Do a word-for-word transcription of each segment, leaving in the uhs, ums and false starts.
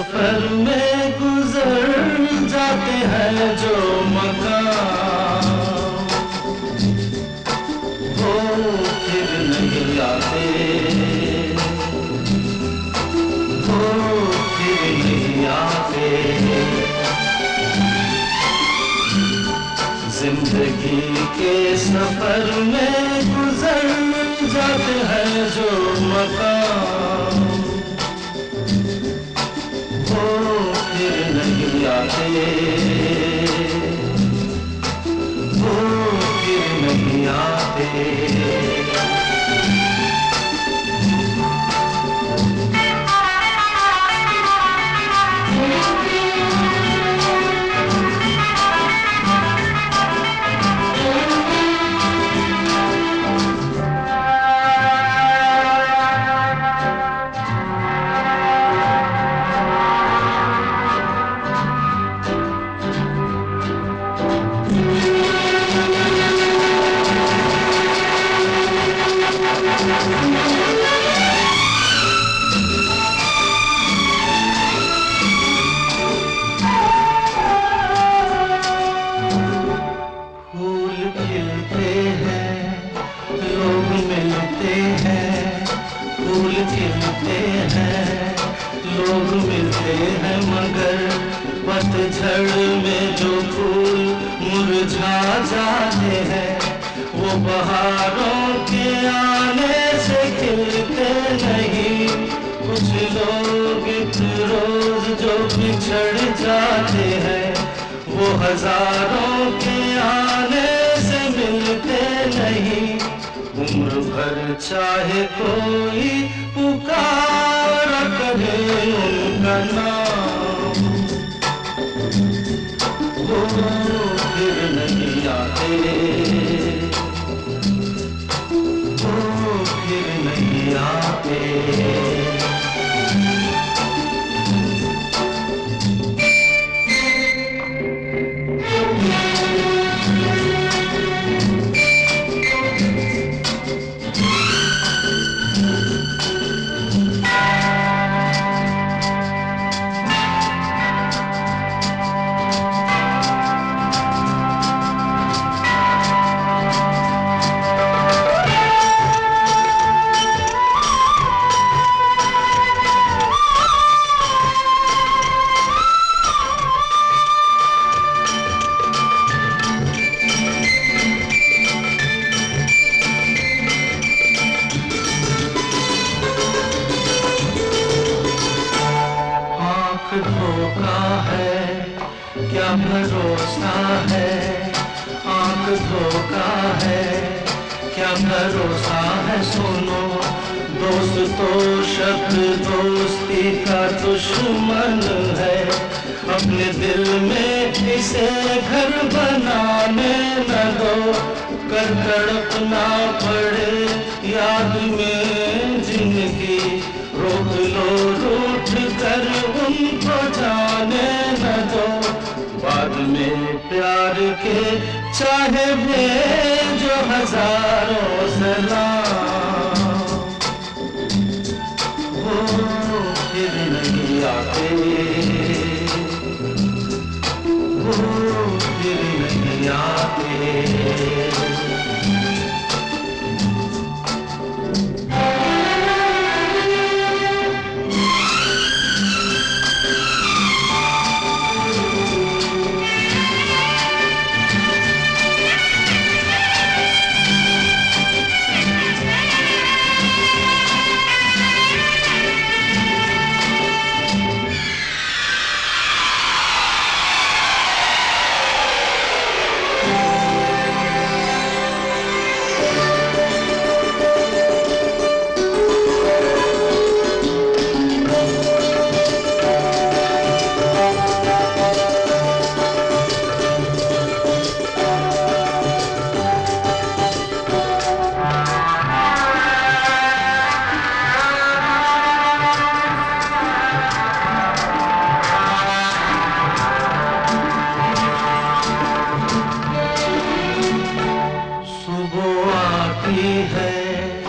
सफर में गुजर जाते हैं जो मकाम, वो फिर नहीं आते, वो फिर नहीं आते। जिंदगी के सफर में गुजर जाते हैं जो मकाम, वो फिर नहीं आते, वो फिर नहीं आते। लोग मिलते हैं मगर पतझड़ में जो फूल मुरझा जाते हैं, वो बहारों के आने से खिलते नहीं। कुछ लोग एक रोज जो बिछड़ जाते हैं, वो हजारों के आने से मिलते नहीं। उम्र भर चाहे कोई पुकारा करे उनका नाम, वो फिर नहीं आते, वो फिर नहीं आते। धोखा है क्या भरोसा है, आंख धोखा है क्या भरोसा है। सुनो दोस्त तो शब्द दोस्ती का दुश्मन है, अपने दिल में इसे घर बनाने न दो। कर तड़पना पड़े याद में जिंदगी, रोक लो रूठ कर उनको जाने न दो। बाद में प्यार के चाहे भेजो हजारों सलाम, वो फिर नहीं आते, वो फिर नहीं आते।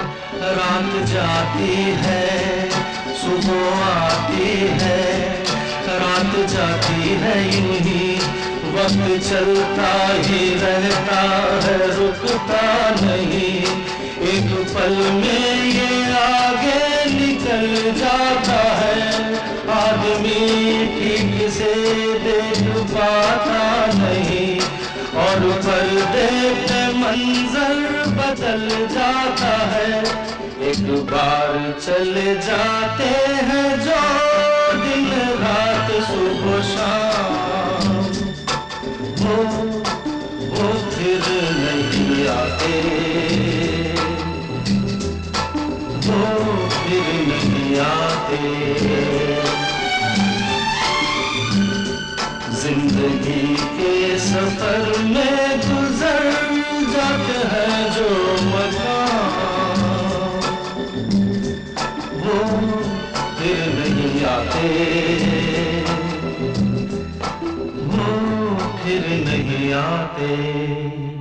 जाती है, सुबह आती है, जाती है यूं ही, वक्त चलता ही रहता है रुकता नहीं, एक पल में ये आगे निकल जाता है, आदमी ठीक से देख पाता नहीं, और पर्दे पे मंजर बदल जाता है, एक बार चले जाते हैं जो दिन रात सुबह शाम, वो वो फिर नहीं आते, वो फिर नहीं आते। जिंदगी के सफर में गुजर जाते हैं जो मकाम, वो फिर नहीं आते, वो फिर नहीं आते।